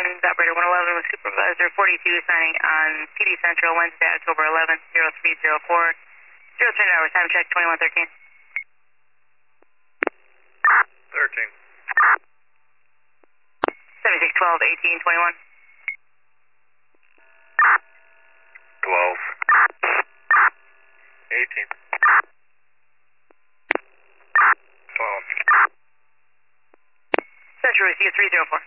operator 111 with supervisor 42 signing on PD Central Wednesday, October 11th, 0304. 03 hours, time check 2113. 13. 7612 1821. 12. 18. 12. Central receive 304.